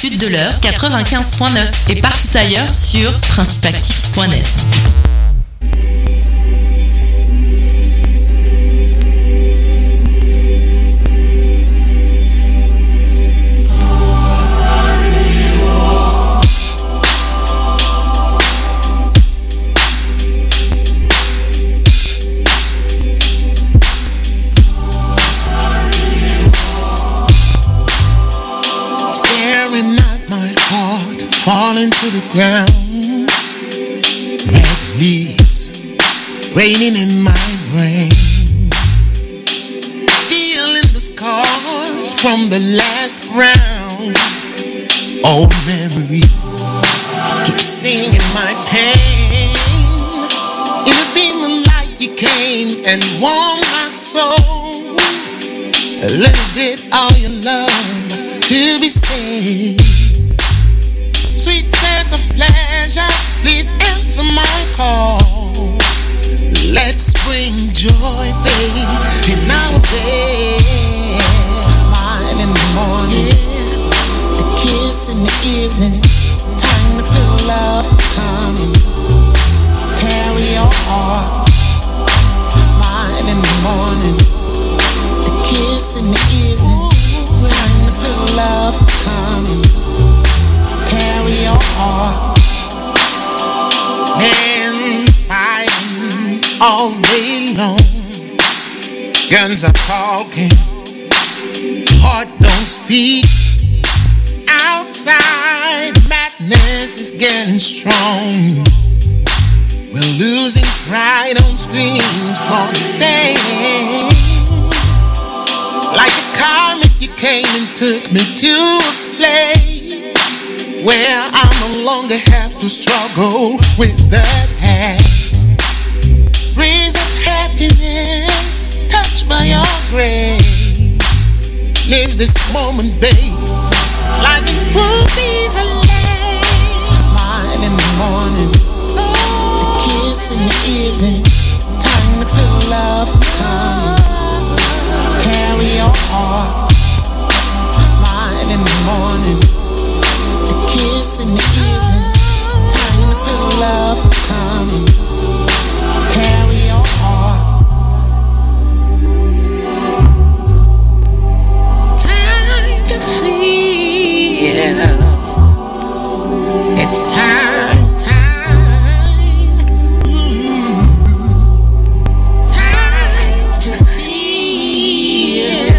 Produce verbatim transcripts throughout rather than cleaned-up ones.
écoute de l'heure quatre-vingt-quinze point neuf et partout ailleurs sur principe actif point net. Falling to the ground, red leaves raining in my brain, feeling the scars from the last round. Old memories keep singing my pain. In a beam of light you came and warmed my soul. A little bit of your love to be saved. Sweet scent of pleasure, please answer my call. Let's bring joy, babe, in our bed. Smile in the morning, a kiss in the evening. Time to feel love coming. Carry your heart. Smile in the morning, a kiss in the evening. Time to feel love coming. Carry your heart. Men fighting all day long. Guns are talking, heart don't speak. Outside madness is getting strong. We're losing pride on screens for the fame. Like a comet you came and took me to a place where I no longer have to struggle with the past. Breeze of happiness, touched by your grace. Live this moment, babe, like it would be the last. Smile in the morning, a kiss in the evening. Time to feel love coming. Carry your heart. Smile in the morning, kiss in the evening. Time to feel love coming. Carry your heart. Time to feel. It's time, time. Mm. Time to feel.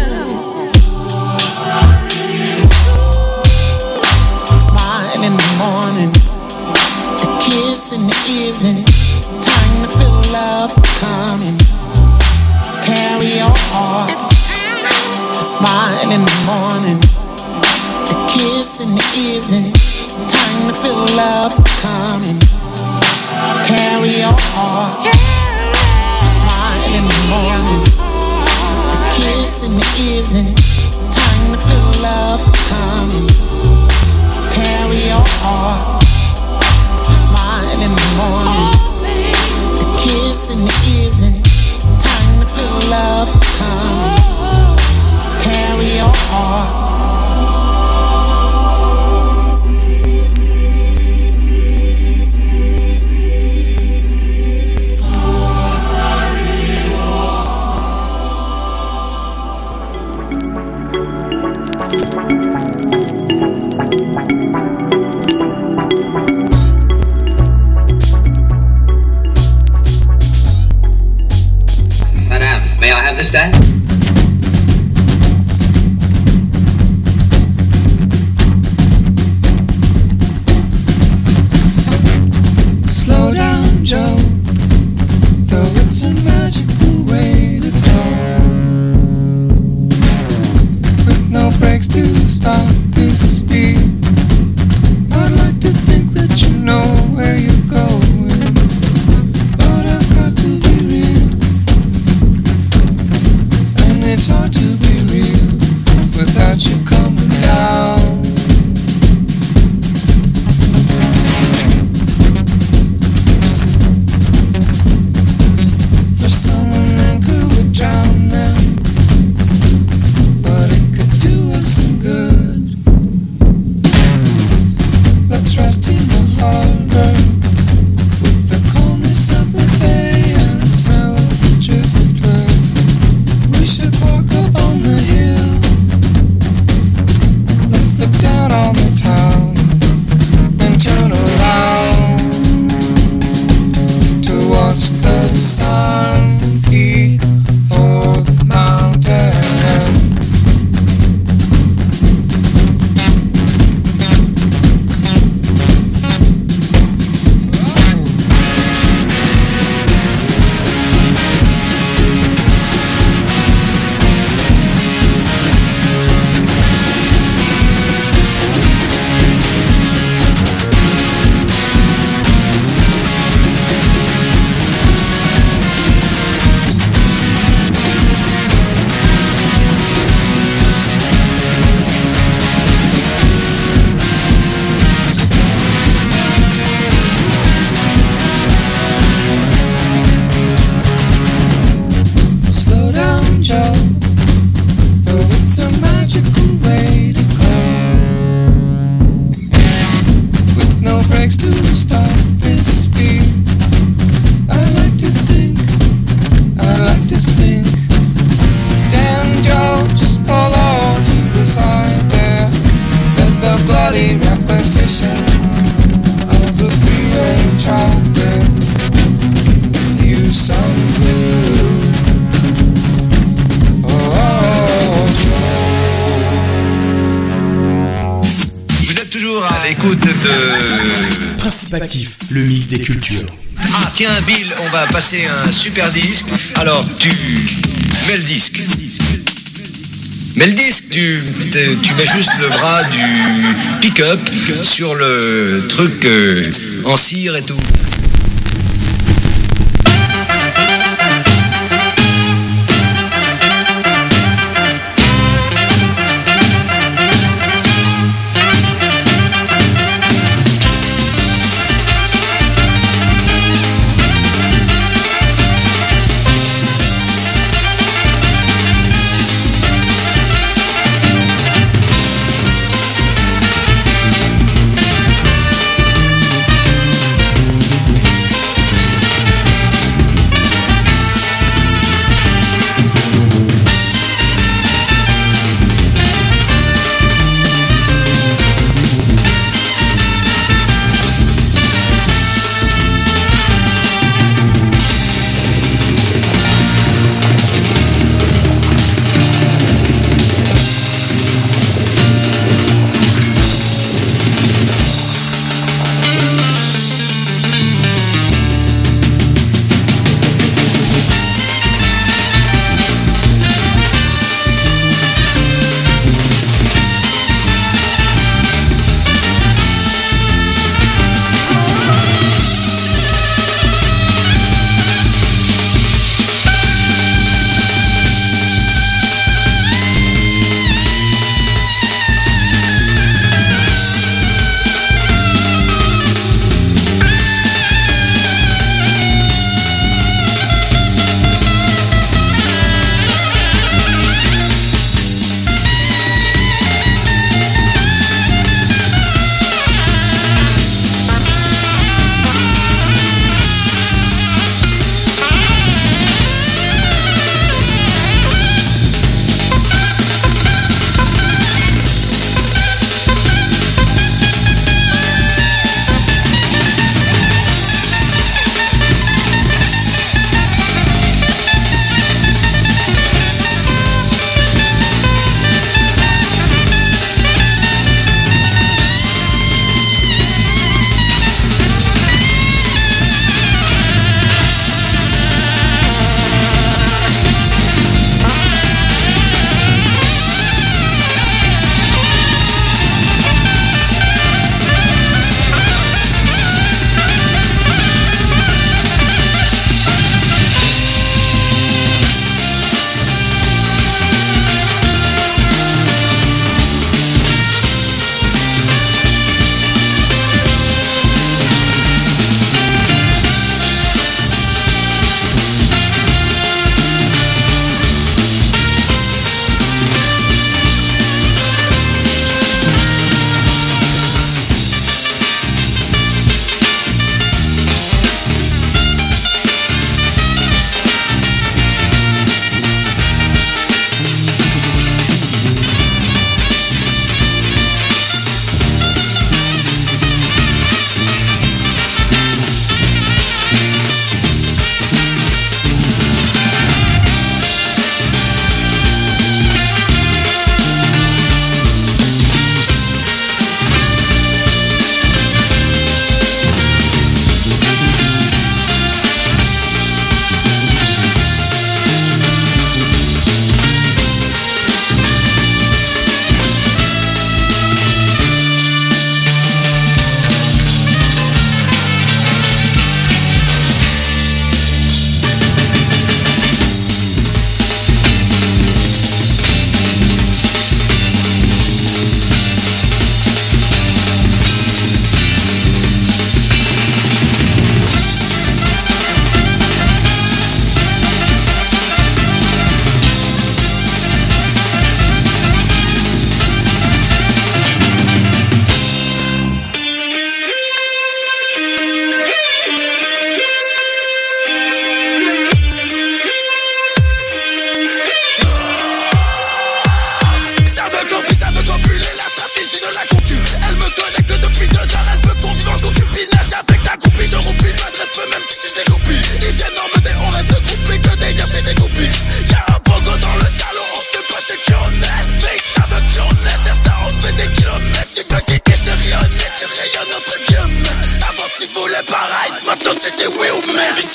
In the morning, a kiss in the evening. Time to feel love coming. Carry your heart. It's time. A smile in the morning, a kiss in the evening. Time to feel love coming. Carry your heart. A smile in the morning, a kiss in the evening. Time to feel love coming. Carry your heart. Smile in the morning, a kiss in the evening. Time to feel love coming. Carry your heart. Actif, le mix des cultures. Ah tiens Bill, on va passer un super disque. Alors tu mets le disque. Mets le disque, tu, tu mets juste le bras du pick-up sur le truc euh, en cire et tout.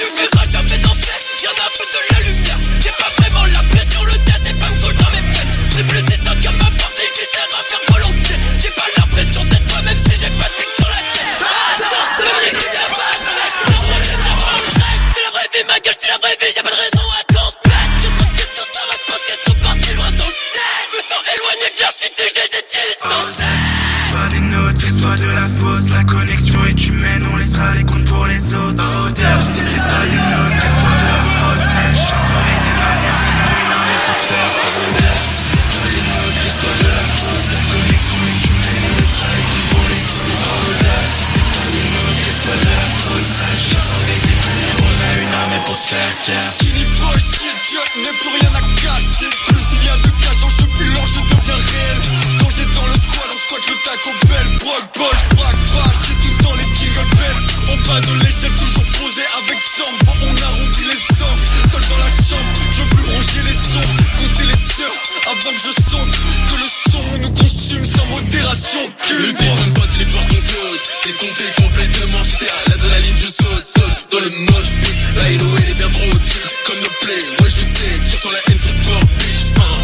tu me verras jamais danser, y'en a peu de la lumière. J'ai pas vraiment la pression, le test c'est pas me coule dans mes peines. Triple système comme ma porte et je sers à faire volontiers. J'ai pas l'impression d'être moi même si j'ai pas de pique sur la tête. Attends, même l'équipe y'a pas de mec. Non, on est devant le rêve. C'est la vraie vie, ma gueule, c'est la vraie vie, y'a pas de raison à qu'on se pète. J'ai trop de questions sans réponse, questions parties loin dans le ciel. Me sens éloigné de l'architecte, je les étire sans cesse. Pas des notes, reste-toi de la fausse. La connexion est humaine, on laissera les comptes pour les autres. Oh, Def, c'était pas des notes, reste-toi de la fausse. C'est chancerie des manières, on a une armée pour te faire peur. Oh, Def, c'était pas des notes, reste-toi de la fausse. La connexion est humaine, on laissera les comptes pour les autres. Oh, Def, c'était pas des notes, reste-toi de la fausse. C'est chancerie des manières, on a une armée pour te faire taire. Skinny boy, shit, je n'ai plus rien à cacher. Plus il y a de cash, je plus lent, je deviens réel. Quand j'ai dans le squad, on squatte le Taco Bell. Brock, Bosch, braque, braque, j'ai tout dans les jingle bells. En bas de l'échelle, toujours posé avec Sam. Bon, on arrondit les sommes, seul dans la chambre. Je veux plus brancher les sons, compter les sœurs. Avant que je sonde, que le son nous consume sans modération. Le beat on passe, les portes sont closes. C'est compté complètement, j'étais à l'adrénaline, je saute, saute. Dans le moche beat, la hello elle est bien trop chill. Comme no play, ouais je sais, tire sur la haine que je porte, bitch.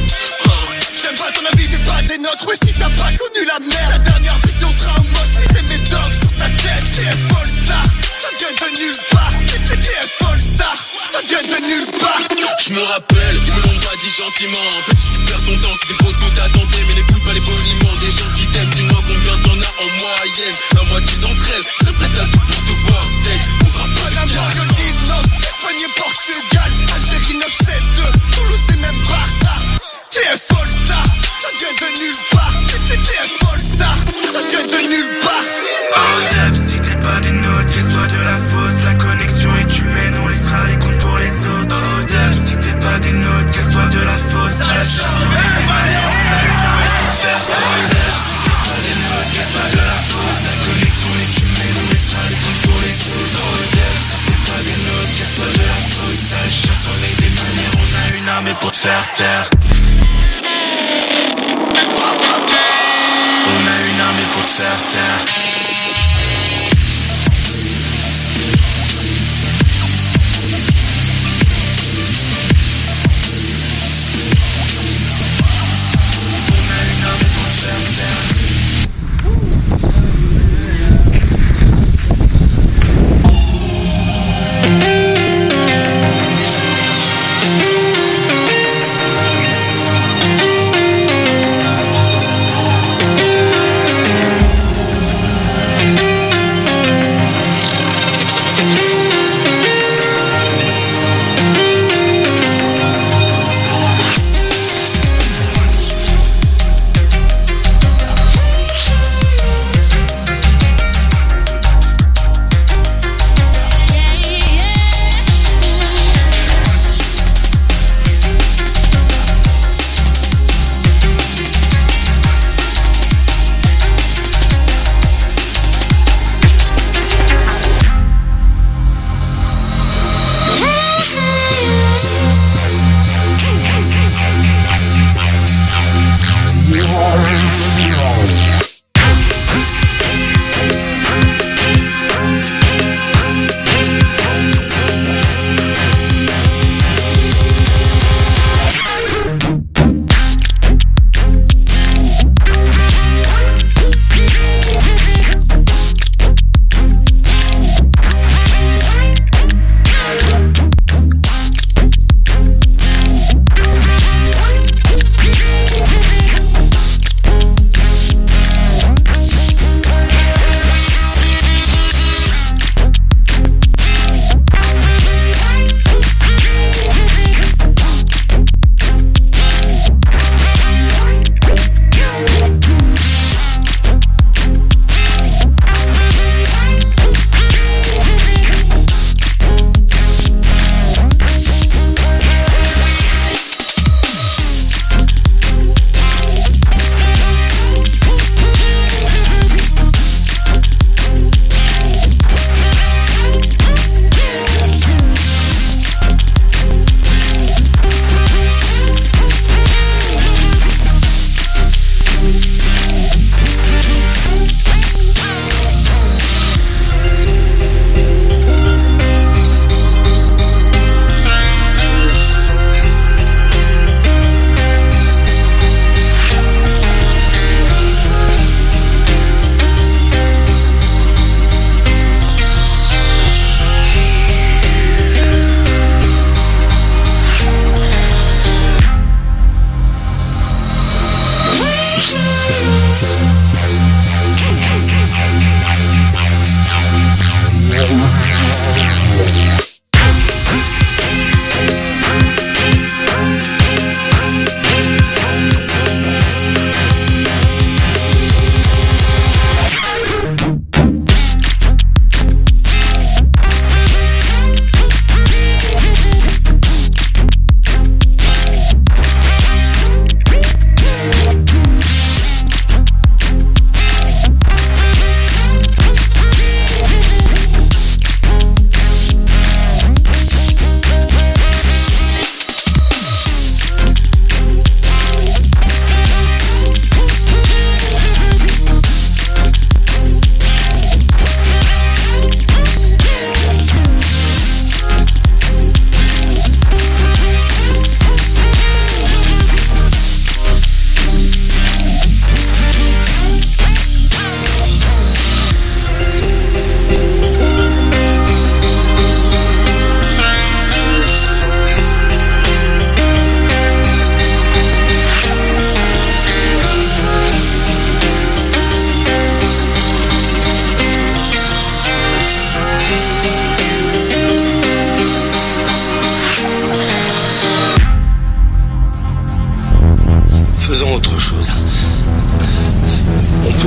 J'aime pas ton avis, t'es pas des nôtres. Ouais, si t'as pas connu la merde, la dernière vision sera un moche. T'es mes dogs sur ta tête, T F All Star. Ça vient de nulle part. T'es T F All Star. Ça vient de nulle part. Je me rappelle, ils me l'ont pas dit gentiment. Petit, tu perds ton temps, c'est des pauses que t'as tenté. Mais n'écoute pas les boniments des gens qui t'aiment. Dis-moi combien t'en as en moyenne. La moitié d'entre elles seraient prêtes à tout pour te voir. Tête, on fera pas La de calme. Montréal, Espagne et Portugal, Algérie neuf sept deux, Toulouse et même Barça. T F All Star, ça vient de nulle part. T F All Star, ça vient de nulle part. Oh, Def, si t'es pas des notes, reste-toi de la fausse. La connexion est humaine, on laissera les comptes pour les autres. Oh, Def, si t'es pas des notes, reste-toi de la fausse. Ça la chasse, on a une armée pour te faire taire. Oh, Def, si t'es pas des notes, reste-toi de la fausse. La connexion est humaine, on laissera les comptes pour les autres. Oh, Def, si t'es pas des notes, reste-toi de la fausse. Ça la chasse, on a des manières, on a une armée pour te faire taire. On a une armée pour te faire taire.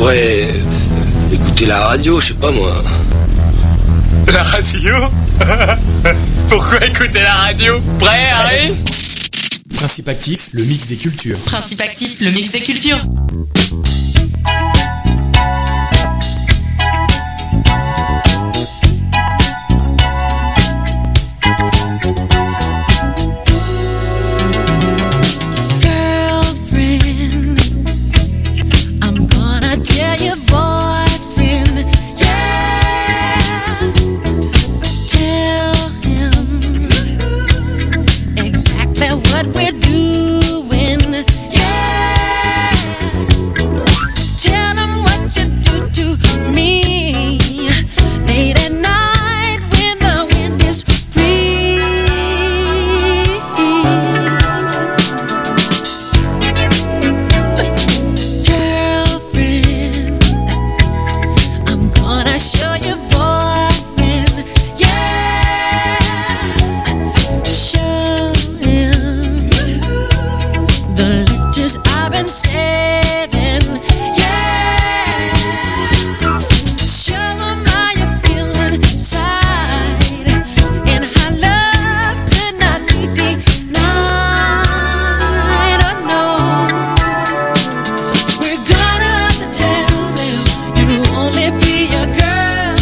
pourrait écouter la radio, je sais pas moi. La radio? Pourquoi écouter la radio? Prêt, Harry? Principe Actif, le mix des cultures. Principe Actif, le mix des cultures. What we're doing, yeah. Tell them what you do to me late at night when the wind is free. Girlfriend, I'm gonna show you boyfriend, yeah. Show the letters I've been saving, yeah. Show them how you feel inside and how love could not be denied. Oh no, we're gonna have to tell them you only be a girl.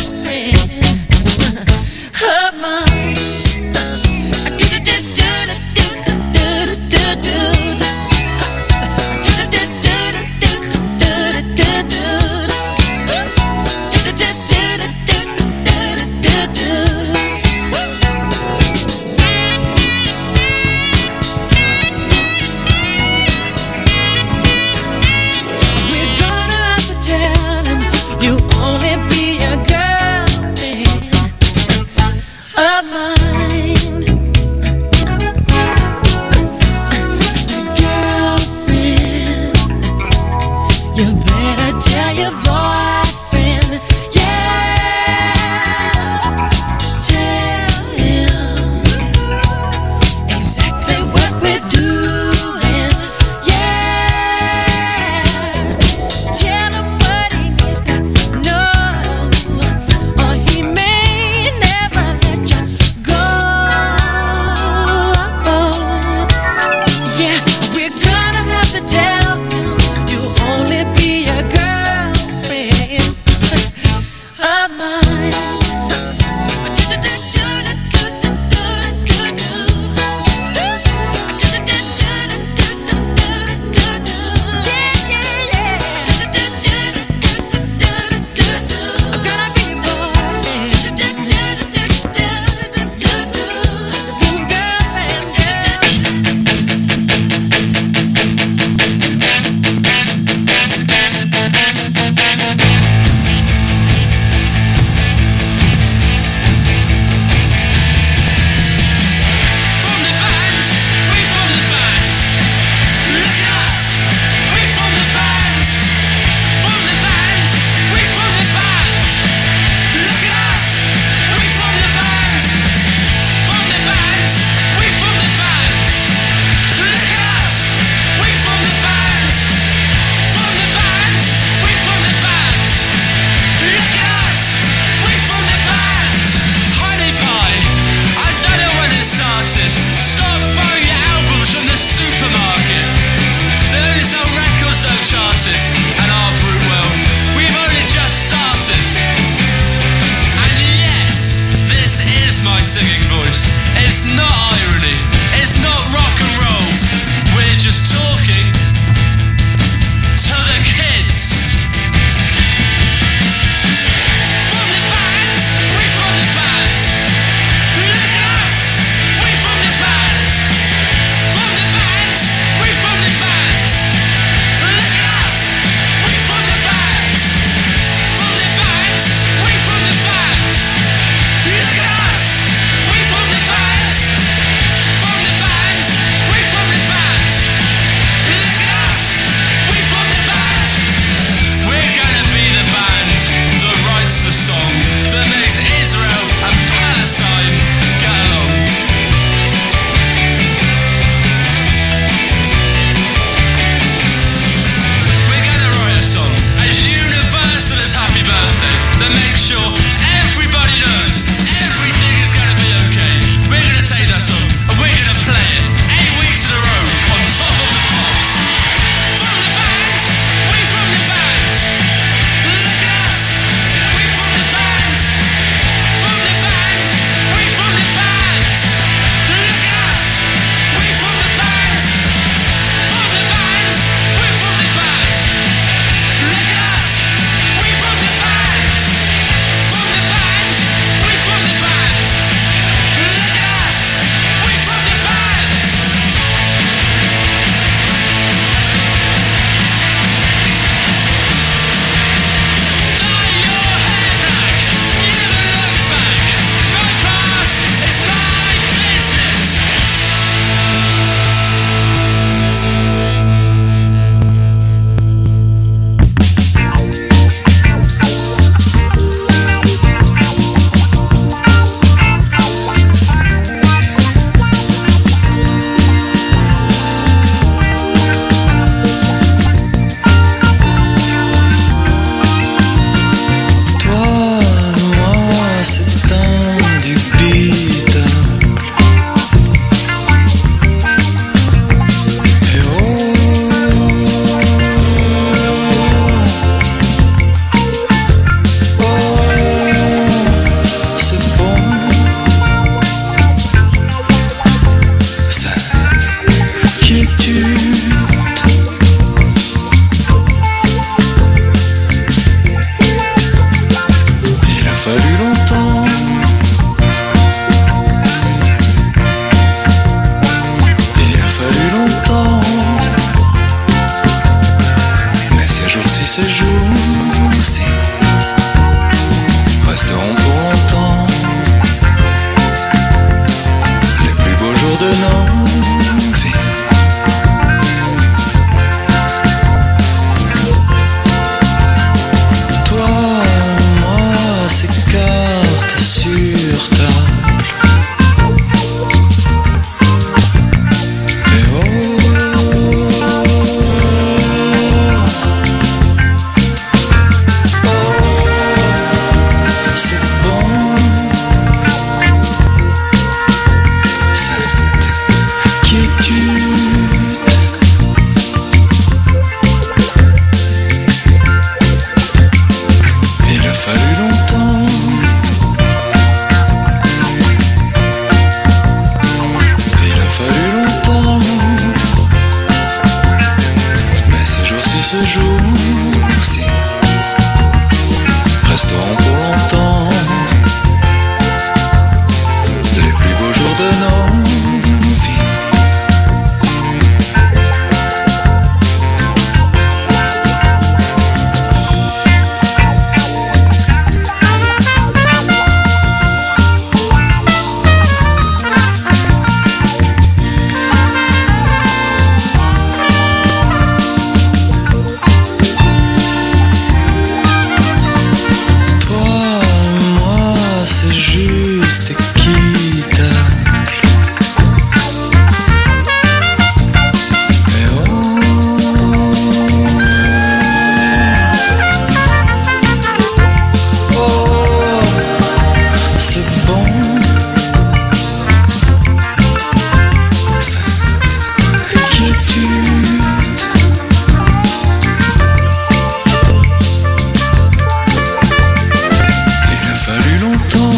longtemps.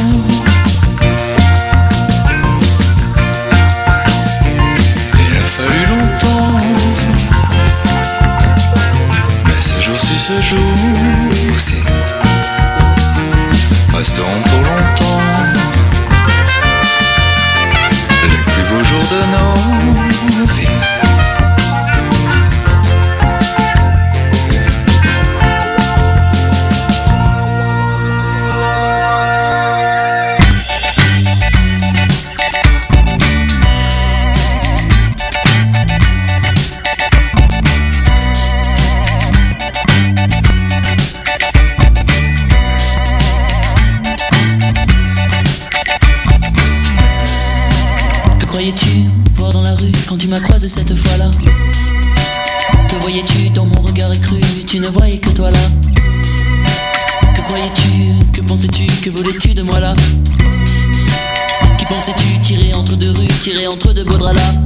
Il a fallu longtemps. Mais ce jour-ci, ce jour-ci resteront pour longtemps les plus beaux jours de nos vies. Cette fois-là, que voyais-tu dans mon regard écru? Tu ne voyais que toi là. Que croyais-tu? Que pensais-tu? Que voulais-tu de moi là? Qui pensais-tu tirer entre deux rues, tirer entre deux beaux draps là?